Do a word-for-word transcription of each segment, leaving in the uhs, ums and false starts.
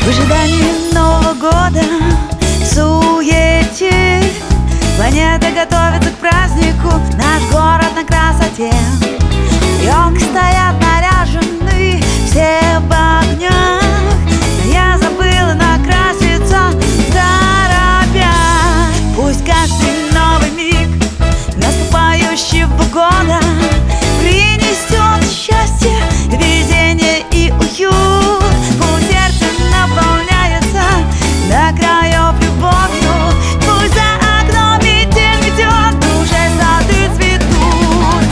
ожидании Нового года, в суете планета готовится к празднику, наш город на красоте. Елки стоят наряжены, все в огнях, но я забыла накраситься торопя. Пусть каждый новый миг наступающего года принесет счастье, везение и уют. Пусть сердце наполняется до краев любовью, пусть за окном метель метет, в душе сады цветут.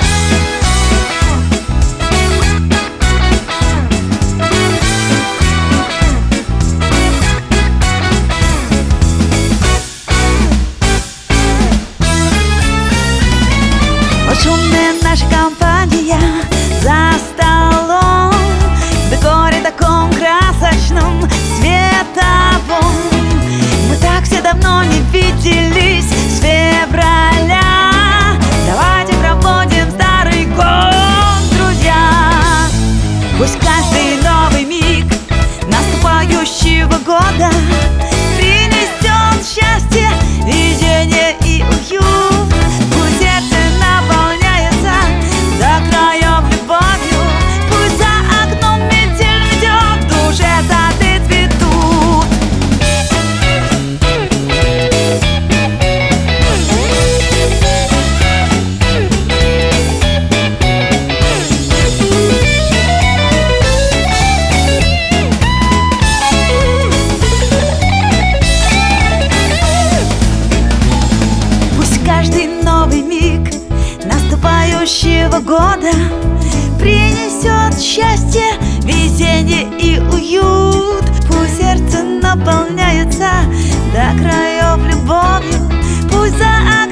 Вот шумная наша компания за столом, в декоре таком красочном, световом. Мы так все давно не виделись, с февраля. Давайте проводим старый год, друзья. Пусть каждый новый миг наступающего года принесет счастье, везение и уют. Пусть сердце наполняется до краев любовью, пусть за окном метель идет, в душе сады цветут. Пусть каждый новый миг наступающего года принесет счастье, везение и уют. Пусть сердце наполняется до краев любовью, пусть за